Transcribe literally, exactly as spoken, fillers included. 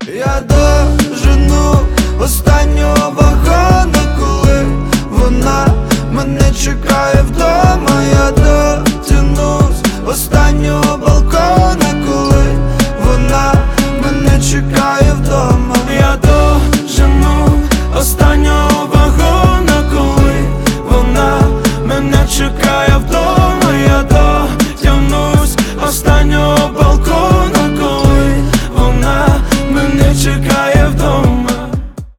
Я дожену останнього вагона, коли вона мене чекає.